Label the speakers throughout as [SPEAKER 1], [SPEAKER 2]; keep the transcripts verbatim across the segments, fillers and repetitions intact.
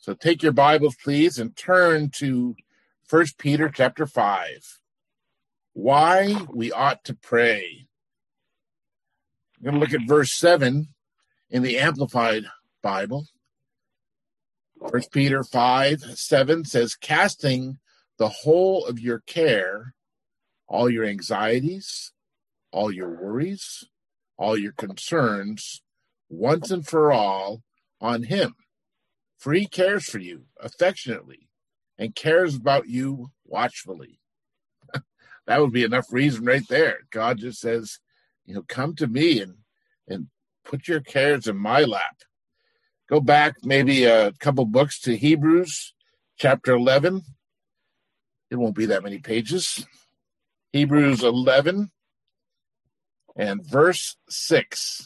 [SPEAKER 1] So take your Bibles, please, and turn to First Peter chapter five. Why we ought to pray. I'm going to look at verse seven in the Amplified Bible. First Peter five, seven says, casting the whole of your care, all your anxieties, all your worries, all your concerns, once and for all, on him. For he cares for you affectionately and cares about you watchfully. That would be enough reason right there. God just says, you know, come to me and, and put your cares in my lap. Go back maybe a couple books to Hebrews chapter eleven. It won't be that many pages. Hebrews eleven and verse six.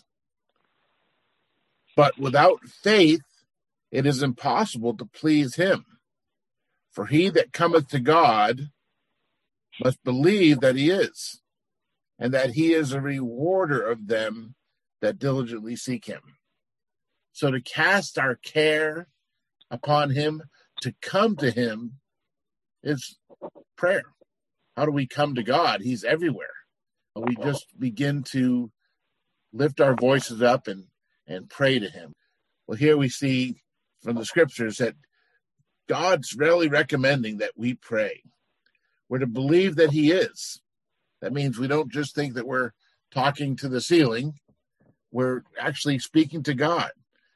[SPEAKER 1] But without faith, it is impossible to please him. For he that cometh to God must believe that he is, and that he is a rewarder of them that diligently seek him. So to cast our care upon him, to come to him, is prayer. How do we come to God? He's everywhere. We just begin to lift our voices up and, and pray to him. Well, here we see from the scriptures that God's really recommending that we pray. We're to believe that he is. That means we don't just think that we're talking to the ceiling. We're actually speaking to God.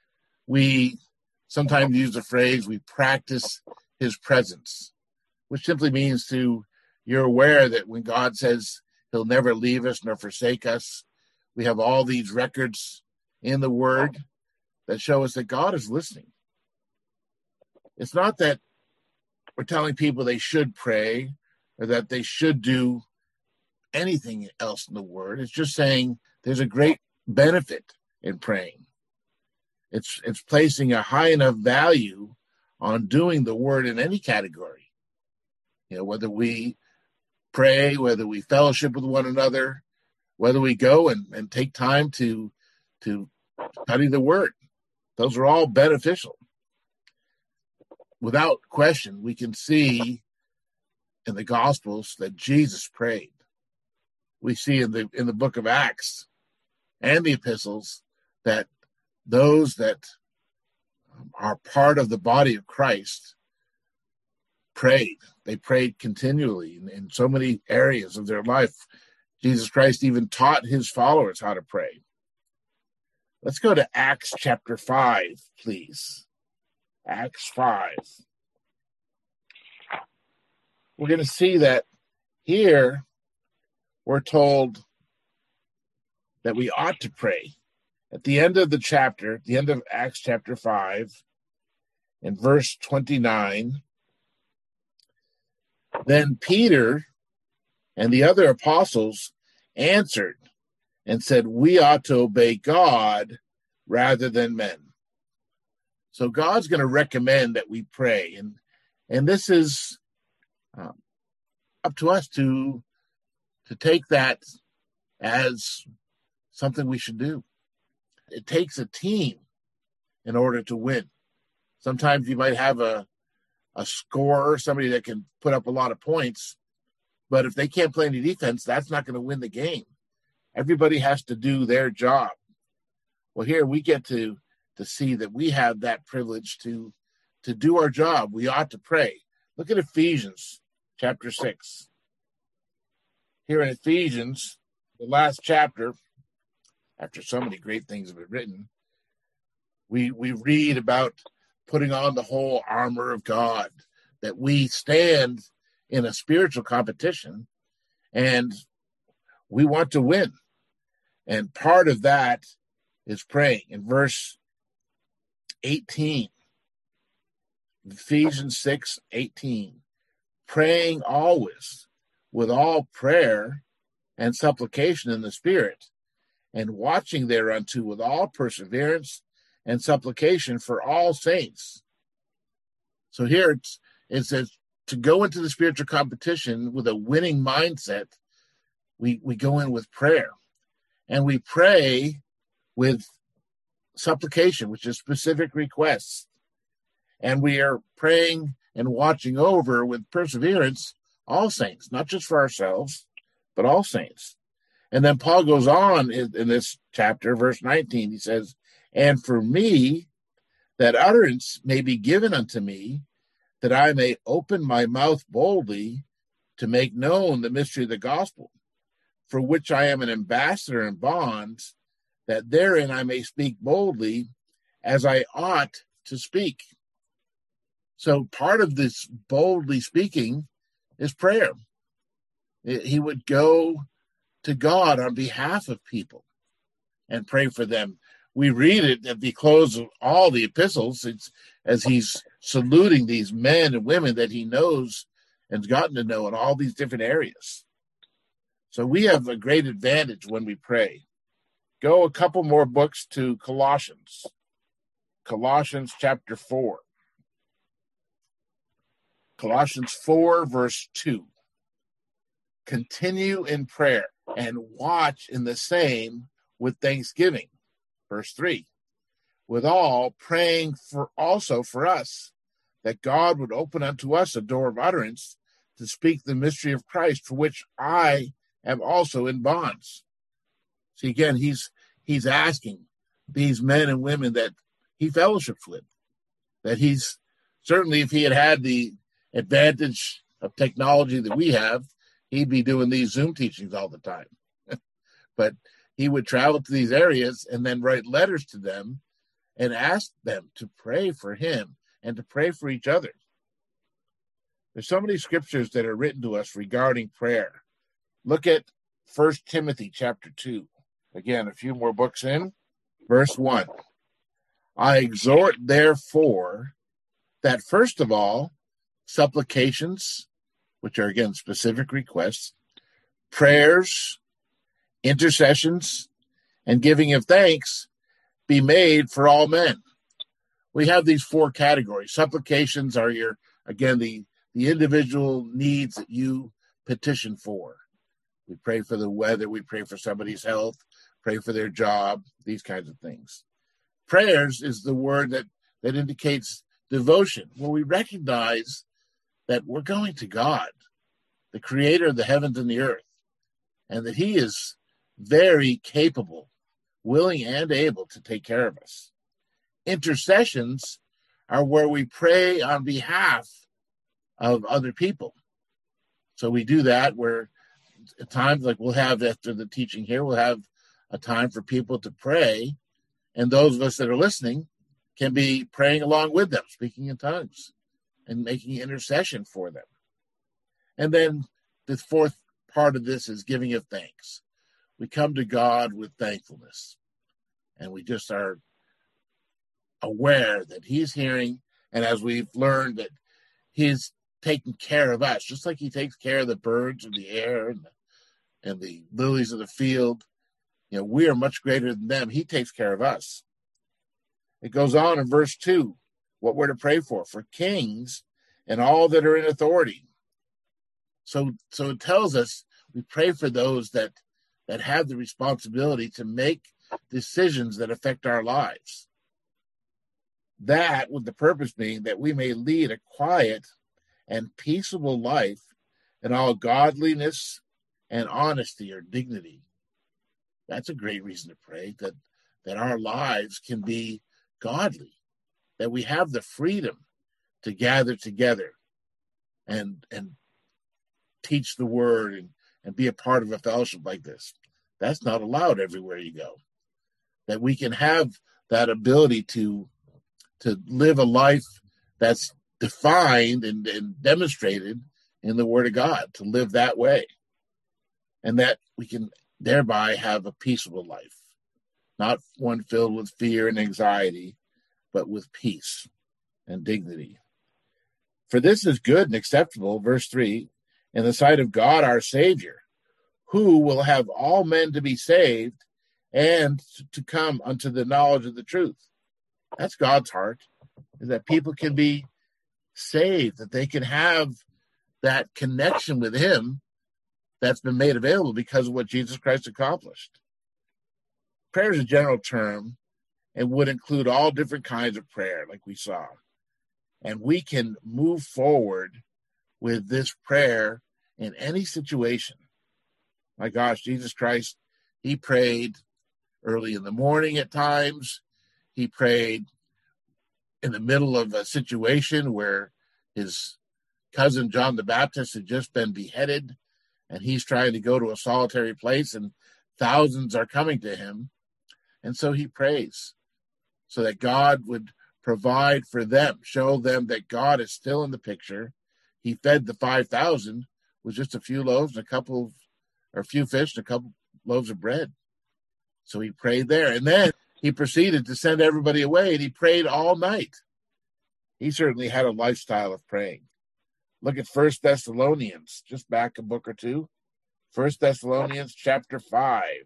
[SPEAKER 1] We sometimes use the phrase, we practice his presence, which simply means to, you're aware that when God says he'll never leave us nor forsake us, we have all these records in the word that show us that God is listening. It's not that we're telling people they should pray or that they should do anything else in the word. It's just saying there's a great benefit in praying. It's it's placing a high enough value on doing the word in any category. You know, whether we pray, whether we fellowship with one another, whether we go and, and take time to, to study the word. Those are all beneficial. Without question, we can see in the Gospels that Jesus prayed. We see in the in the book of Acts and the epistles that those that are part of the body of Christ prayed. They prayed continually in, in so many areas of their life. Jesus Christ even taught his followers how to pray. Let's go to Acts chapter five, please. Acts five. We're going to see that here we're told that we ought to pray. At the end of the chapter, at the end of Acts chapter five, in verse twenty-nine, then Peter and the other apostles answered and said, we ought to obey God rather than men. So God's going to recommend that we pray. And, and this is um, up to us to, to take that as something we should do. It takes a team in order to win. Sometimes you might have a, a scorer, somebody that can put up a lot of points, but if they can't play any defense, that's not going to win the game. Everybody has to do their job. Well, here we get to to see that we have that privilege to, to do our job. We ought to pray. Look at Ephesians chapter six. Here in Ephesians, the last chapter, after so many great things have been written, we, we read about putting on the whole armor of God, that we stand in a spiritual competition and we want to win. And part of that is praying. In verse eighteen, Ephesians six eighteen, praying always with all prayer and supplication in the Spirit, and watching thereunto with all perseverance and supplication for all saints. So here it's, it says to go into the spiritual competition with a winning mindset, we, we go in with prayer. And we pray with supplication, which is specific requests. And we are praying and watching over with perseverance all saints, not just for ourselves, but all saints. And then Paul goes on in, in this chapter, verse nineteen, he says, and for me, that utterance may be given unto me, that I may open my mouth boldly to make known the mystery of the gospel, for which I am an ambassador in bonds, that therein I may speak boldly as I ought to speak. So part of this boldly speaking is prayer. He would go to God on behalf of people and pray for them. We read it at the close of all the epistles. It's as he's saluting these men and women that he knows and has gotten to know in all these different areas. So we have a great advantage when we pray. Go a couple more books to Colossians. Colossians chapter four. Colossians four, verse two. Continue in prayer and watch in the same with thanksgiving. Verse three. Withal, praying for also for us, that God would open unto us a door of utterance to speak the mystery of Christ, for which I am also in bonds. See, again, he's he's asking these men and women that he fellowships with, that he's certainly, if he had had the advantage of technology that we have, he'd be doing these Zoom teachings all the time. But he would travel to these areas and then write letters to them and ask them to pray for him and to pray for each other. There's so many scriptures that are written to us regarding prayer. Look at First Timothy chapter two. Again, a few more books in. Verse one. I exhort, therefore, that first of all, supplications, which are, again, specific requests, prayers, intercessions, and giving of thanks be made for all men. We have these four categories. Supplications are your, again, the, the individual needs that you petition for. We pray for the weather. We pray for somebody's health, pray for their job, these kinds of things. Prayers is the word that, that indicates devotion, where we recognize that we're going to God, the creator of the heavens and the earth, and that he is very capable, willing and able to take care of us. Intercessions are where we pray on behalf of other people. So we do that where at times, like we'll have after the teaching here, we'll have a time for people to pray, and those of us that are listening can be praying along with them, speaking in tongues and making intercession for them. And then the fourth part of this is giving of thanks. We come to God with thankfulness, and we just are aware that he's hearing, and as we've learned that he's taking care of us, just like he takes care of the birds of the air and the, and the lilies of the field. You know, we are much greater than them. He takes care of us. It goes on in verse two, what we're to pray for, for kings and all that are in authority. So, so it tells us we pray for those that, that have the responsibility to make decisions that affect our lives. That with the purpose being that we may lead a quiet and peaceable life in all godliness and honesty or dignity. That's a great reason to pray, that, that our lives can be godly, that we have the freedom to gather together and, and teach the word and, and be a part of a fellowship like this. That's not allowed everywhere you go. That we can have that ability to, to live a life that's defined and, and demonstrated in the Word of God, to live that way. And that we can thereby have a peaceable life, not one filled with fear and anxiety, but with peace and dignity. For this is good and acceptable, verse three, in the sight of God our Savior, who will have all men to be saved and to come unto the knowledge of the truth. That's God's heart, is that people can be saved, that they can have that connection with him that's been made available because of what Jesus Christ accomplished. Prayer is a general term and would include all different kinds of prayer, like we saw. And we can move forward with this prayer in any situation. My gosh, Jesus Christ, he prayed early in the morning at times. He prayed in the middle of a situation where his cousin John the Baptist had just been beheaded, and he's trying to go to a solitary place, and thousands are coming to him. And so he prays so that God would provide for them, show them that God is still in the picture. He fed the five thousand with just a few loaves and a couple of, or a few fish and a couple loaves of bread. So he prayed there. And then he proceeded to send everybody away, and he prayed all night. He certainly had a lifestyle of praying. Look at First Thessalonians, just back a book or two. First Thessalonians chapter five.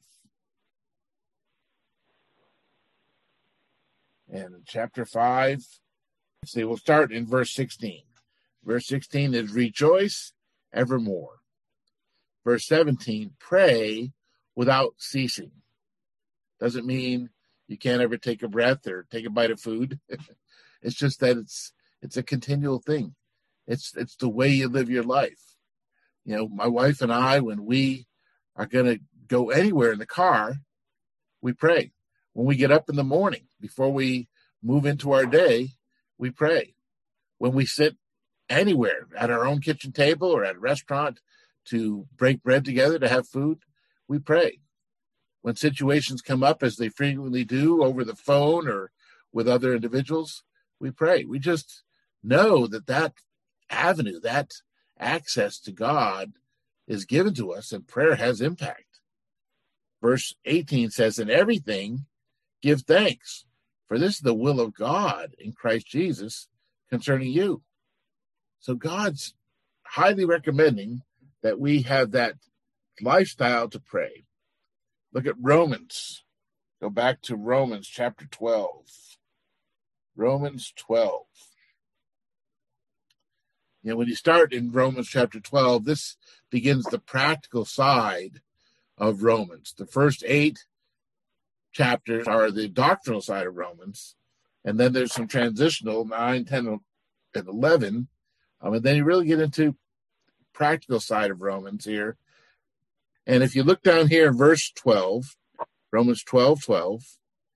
[SPEAKER 1] And chapter five, see, we'll start in verse sixteen. Verse sixteen is rejoice evermore. Verse seventeen, pray without ceasing. Doesn't mean you can't ever take a breath or take a bite of food. It's just that it's it's a continual thing. It's it's the way you live your life. You know, my wife and I, when we are going to go anywhere in the car, we pray. When we get up in the morning, before we move into our day, we pray. When we sit anywhere, at our own kitchen table or at a restaurant to break bread together, to have food, we pray. When situations come up, as they frequently do over the phone or with other individuals, we pray. We just know that that avenue, that access to God is given to us, and prayer has impact. Verse eighteen says, in everything, give thanks, for this is the will of God in Christ Jesus concerning you. So God's highly recommending that we have that lifestyle to pray. Look at Romans. Go back to Romans chapter twelve. Romans twelve. You know, when you start in Romans chapter twelve, this begins the practical side of Romans. The first eight chapters are the doctrinal side of Romans, and then there's some transitional, nine, ten, and eleven, um, and then you really get into practical side of Romans here. And if you look down here in verse twelve, Romans twelve, twelve,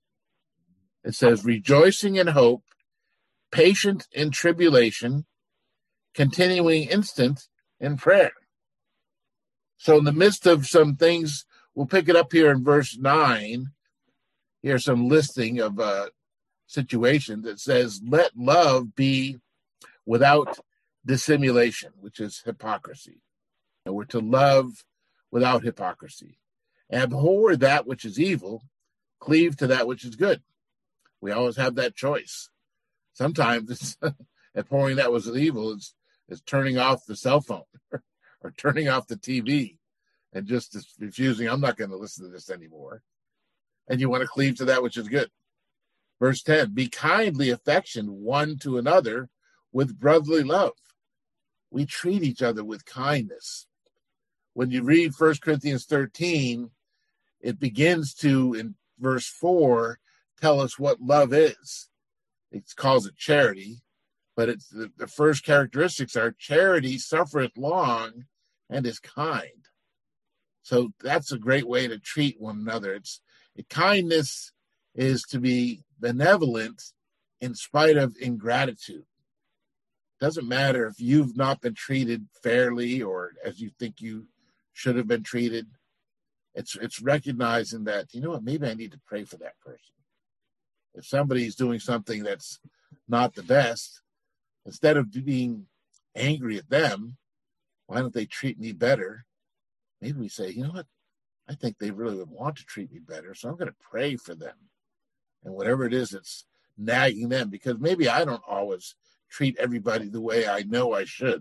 [SPEAKER 1] it says, rejoicing in hope, patient in tribulation, continuing instant in prayer. So in the midst of some things, we'll pick it up here in verse nine. Here's some listing of uh, situations that says, let love be without dissimulation, which is hypocrisy. And we're to love without hypocrisy. Abhor that which is evil, cleave to that which is good. We always have that choice. Sometimes it's abhorring that which is evil is, is turning off the cell phone or turning off the T V and just refusing, I'm not going to listen to this anymore. And you want to cleave to that which is good. Verse ten, be kindly affectioned one to another with brotherly love. We treat each other with kindness. When you read First Corinthians thirteen, it begins to, in verse four, tell us what love is. It calls it charity, but it's the, the first characteristics are charity suffereth long and is kind. So that's a great way to treat one another. It's kindness is to be benevolent in spite of ingratitude. Doesn't matter if you've not been treated fairly or as you think you should have been treated. It's it's recognizing that, you know what, maybe I need to pray for that person. If somebody's doing something that's not the best, instead of being angry at them, why don't they treat me better? Maybe we say, you know what, I think they really would want to treat me better, so I'm going to pray for them. And whatever it is that's nagging them, because maybe I don't always treat everybody the way I know I should.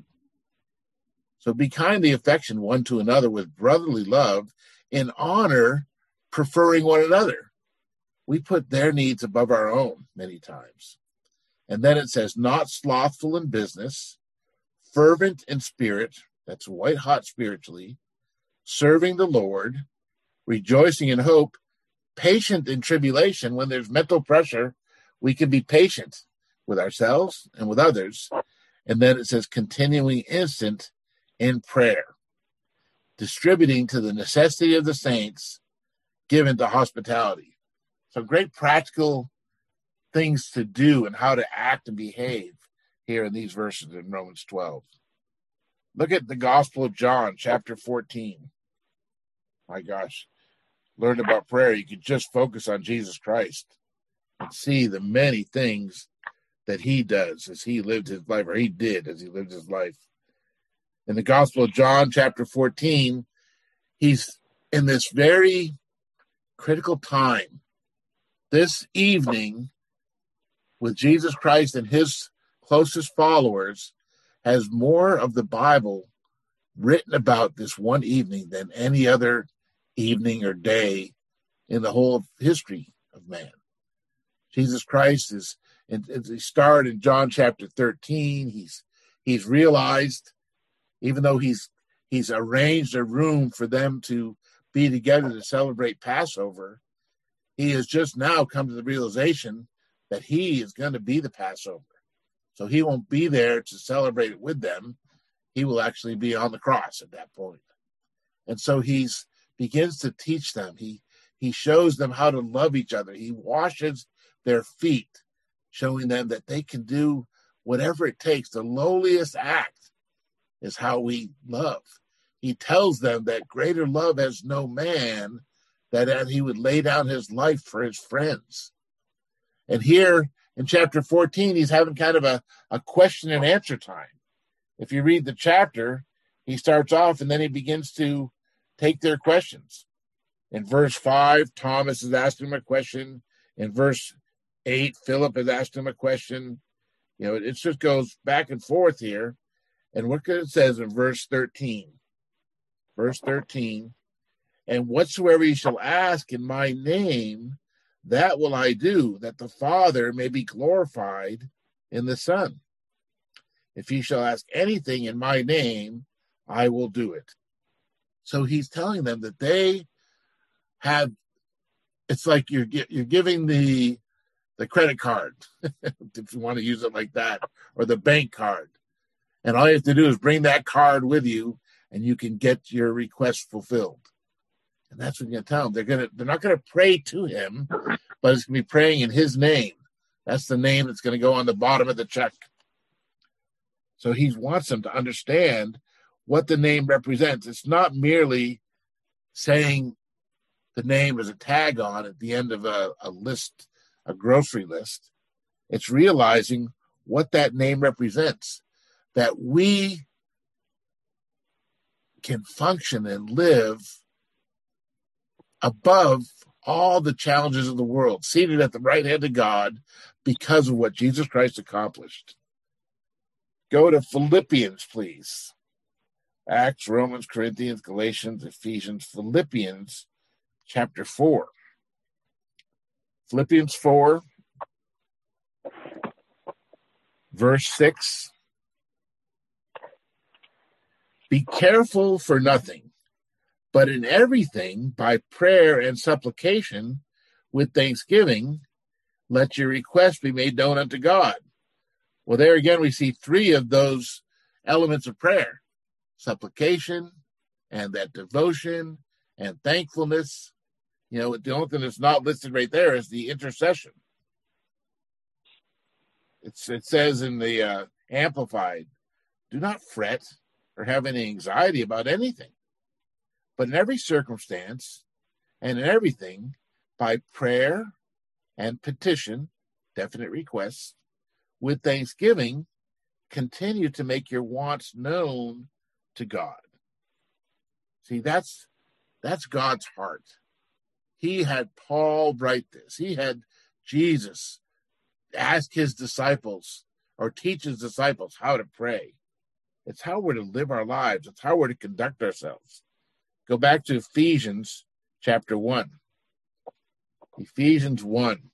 [SPEAKER 1] So be kindly affectioned one to another with brotherly love, in honor, preferring one another. We put their needs above our own many times. And then it says, not slothful in business, fervent in spirit, that's white hot spiritually, serving the Lord, rejoicing in hope, patient in tribulation. When there's mental pressure, we can be patient with ourselves and with others. And then it says continuing instant in prayer, distributing to the necessity of the saints, given to hospitality. So great practical things to do and how to act and behave here in these verses in Romans twelve. Look at the Gospel of John, chapter fourteen. My gosh, learn about prayer. You could just focus on Jesus Christ and see the many things that he does as he lived his life, or he did as he lived his life. In the Gospel of John, chapter fourteen, he's in this very critical time. This evening, with Jesus Christ and his closest followers, has more of the Bible written about this one evening than any other evening or day in the whole history of man. Jesus Christ is, and as he started in John chapter thirteen, he's he's realized, even though he's he's arranged a room for them to be together to celebrate Passover, he has just now come to the realization that he is going to be the Passover. So he won't be there to celebrate it with them. He will actually be on the cross at that point. And so he's begins to teach them. He he shows them how to love each other. He washes their feet, showing them that they can do whatever it takes. The lowliest act is how we love. He tells them that greater love has no man, that he would lay down his life for his friends. And here in chapter fourteen, he's having kind of a, a question and answer time. If you read the chapter, he starts off and then he begins to take their questions. In verse five, Thomas is asking him a question. In verse eight, Philip has asked him a question. You know, it, it just goes back and forth here. And look what it says in verse thirteen. Verse thirteen, and whatsoever ye shall ask in my name, that will I do, that the Father may be glorified in the Son. If ye shall ask anything in my name, I will do it. So he's telling them that they have, it's like you're you're giving the the credit card, if you want to use it like that, or the bank card. And all you have to do is bring that card with you, and you can get your request fulfilled. And that's what you're going to tell them. They're going to, they're not going to pray to him, but it's going to be praying in his name. That's the name that's going to go on the bottom of the check. So he wants them to understand what the name represents. It's not merely saying the name as a tag on at the end of a, a list, a grocery list. It's realizing what that name represents, that we can function and live above all the challenges of the world, seated at the right hand of God because of what Jesus Christ accomplished. Go to Philippians, please. Acts, Romans, Corinthians, Galatians, Ephesians, Philippians, chapter four. Philippians four, verse six. Be careful for nothing, but in everything, by prayer and supplication, with thanksgiving, let your requests be made known unto God. Well, there again, we see three of those elements of prayer: supplication, and that devotion, and thankfulness. You know, the only thing that's not listed right there is the intercession. It's, it says in the uh, Amplified, do not fret or have any anxiety about anything, but in every circumstance and in everything, by prayer and petition, definite requests, with thanksgiving, continue to make your wants known to God. See, that's that's God's heart. He had Paul write this. He had Jesus ask his disciples or teach his disciples how to pray. It's how we're to live our lives. It's how we're to conduct ourselves. Go back to Ephesians chapter one. Ephesians one.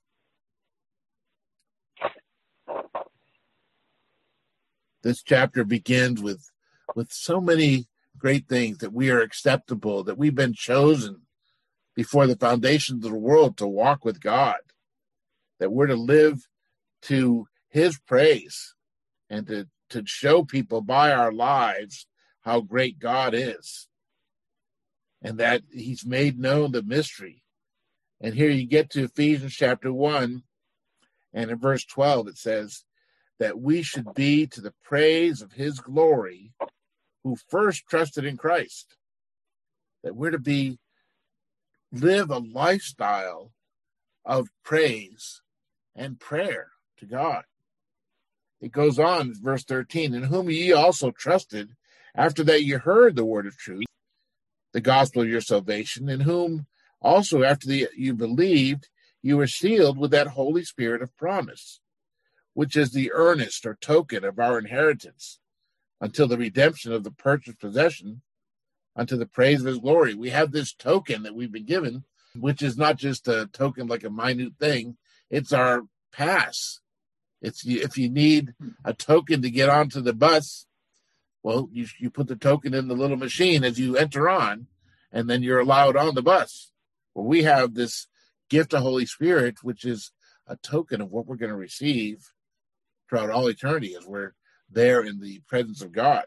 [SPEAKER 1] This chapter begins with, with so many great things, that we are acceptable, that we've been chosen before the foundations of the world to walk with God, that we're to live to his praise and to, to show people by our lives how great God is and that he's made known the mystery. And here you get to Ephesians chapter one, and in verse twelve it says that we should be to the praise of his glory who first trusted in Christ. That we're to be, live a lifestyle of praise and prayer to God. It goes on, verse thirteen, in whom ye also trusted, after that you heard the word of truth, the gospel of your salvation, in whom also after the, you believed, you were sealed with that Holy Spirit of promise, which is the earnest or token of our inheritance, until the redemption of the purchased possession, unto the praise of his glory. We have this token that we've been given, which is not just a token like a minute thing. It's our pass. It's if you need a token to get onto the bus, well, you you put the token in the little machine as you enter on, and then you're allowed on the bus. Well, we have this gift of Holy Spirit, which is a token of what we're going to receive throughout all eternity as we're there in the presence of God.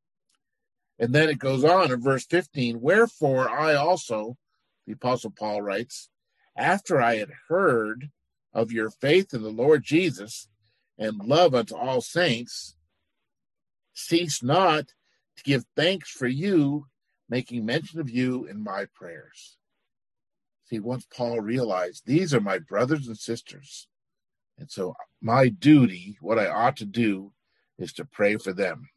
[SPEAKER 1] And then it goes on in verse fifteen, wherefore I also, the Apostle Paul writes, after I had heard of your faith in the Lord Jesus and love unto all saints, cease not to give thanks for you, making mention of you in my prayers. See, once Paul realized, these are my brothers and sisters. And so my duty, what I ought to do, is to pray for them.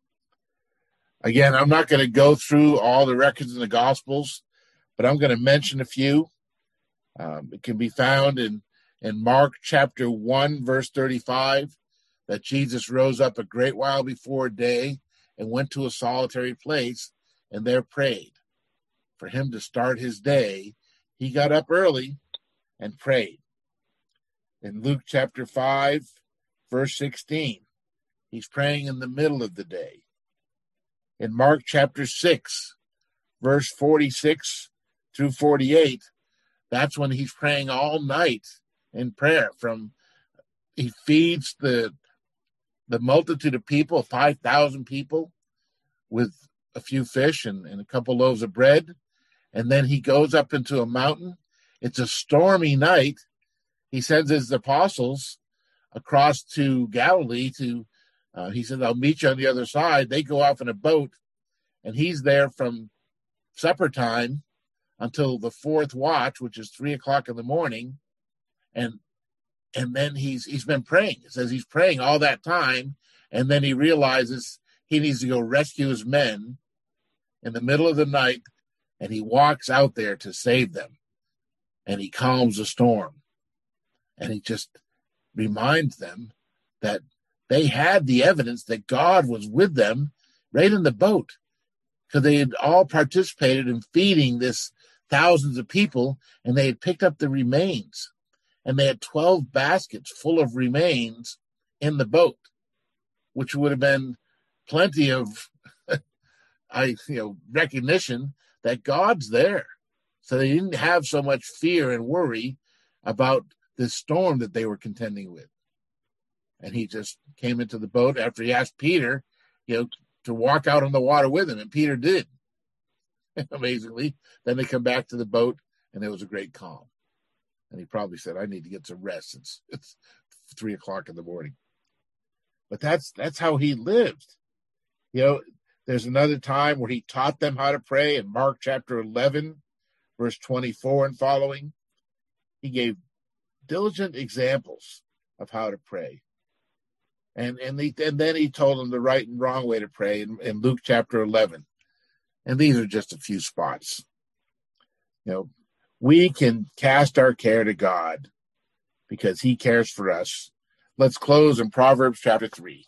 [SPEAKER 1] Again, I'm not going to go through all the records in the Gospels, but I'm going to mention a few. Um, it can be found in, in Mark chapter one, verse thirty-five, that Jesus rose up a great while before day and went to a solitary place and there prayed. For him to start his day, he got up early and prayed. In Luke chapter five, verse sixteen, he's praying in the middle of the day. In Mark chapter six, verse forty-six through forty-eight, that's when he's praying all night in prayer. From he feeds the the multitude of people, five thousand people, with a few fish and, and a couple loaves of bread. And then he goes up into a mountain. It's a stormy night. He sends his apostles across to Galilee to, uh, he said, I'll meet you on the other side. They go off in a boat, and he's there from supper time until the fourth watch, which is three o'clock in the morning. And and then he's he's been praying. It says he's praying all that time, and then he realizes he needs to go rescue his men in the middle of the night, and he walks out there to save them, and he calms the storm, and he just reminds them that they had the evidence that God was with them right in the boat, because they had all participated in feeding this thousands of people, and they had picked up the remains, and they had twelve baskets full of remains in the boat, which would have been plenty of I you know recognition that God's there. So they didn't have so much fear and worry about this storm that they were contending with. And he just came into the boat after he asked Peter, you know, to walk out on the water with him, and Peter did. Amazingly, then they come back to the boat, and there was a great calm. And he probably said, "I need to get some rest. It's it's three o'clock in the morning." But that's that's how he lived. You know, there's another time where he taught them how to pray in Mark chapter eleven, verse twenty-four and following. He gave diligent examples of how to pray. And and, he, and then he told them the right and wrong way to pray in, in Luke chapter eleven. And these are just a few spots. You know, we can cast our care to God because he cares for us. Let's close in Proverbs chapter three.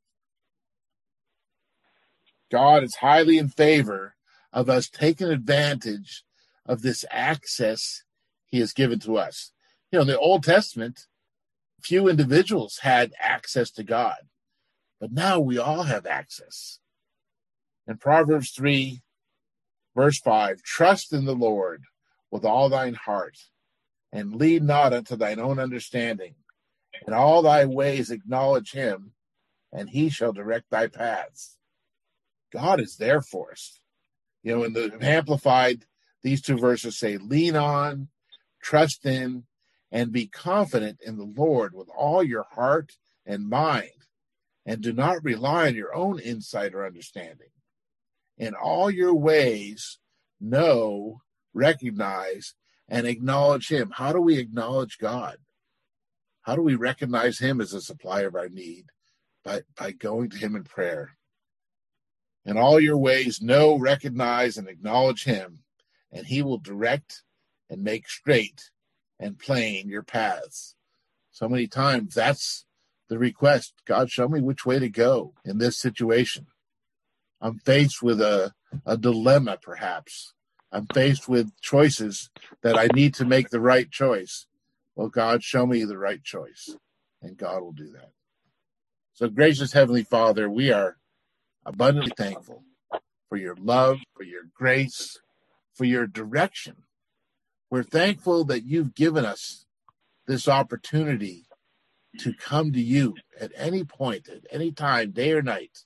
[SPEAKER 1] God is highly in favor of us taking advantage of this access he has given to us. You know, in the Old Testament, few individuals had access to God, but now we all have access. In Proverbs three, verse five, trust in the Lord with all thine heart, and lean not unto thine own understanding. In all thy ways acknowledge him, and he shall direct thy paths. God is there for us. You know, in the Amplified, these two verses say, lean on, trust in, and be confident in the Lord with all your heart and mind, and do not rely on your own insight or understanding. In all your ways, know, recognize, and acknowledge him. How do we acknowledge God? How do we recognize him as a supplier of our need? By, by going to him in prayer. In all your ways, know, recognize, and acknowledge him, and he will direct and make straight and plain your paths. So many times that's the request. God, show me which way to go in this situation. I'm faced with a, a dilemma, perhaps. I'm faced with choices that I need to make the right choice. Well, God, show me the right choice, and God will do that. So, gracious Heavenly Father, we are abundantly thankful for your love, for your grace, for your direction. We're thankful that you've given us this opportunity to come to you at any point, at any time, day or night.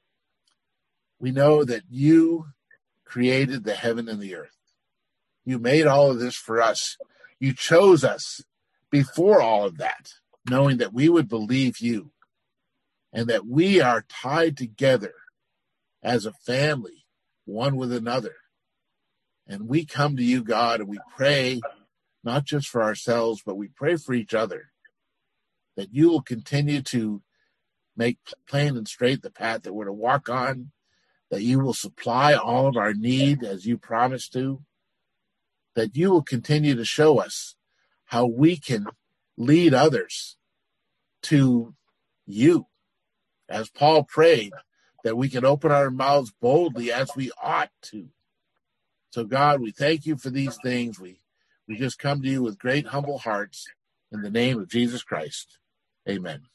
[SPEAKER 1] We know that you created the heaven and the earth. You made all of this for us. You chose us before all of that, knowing that we would believe you and that we are tied together as a family, one with another. And we come to you, God, and we pray not just for ourselves, but we pray for each other, that you will continue to make plain and straight the path that we're to walk on, that you will supply all of our need as you promised to, that you will continue to show us how we can lead others to you. As Paul prayed, that we can open our mouths boldly as we ought to. So, God, we thank you for these things. We, we just come to you with great humble hearts in the name of Jesus Christ. Amen.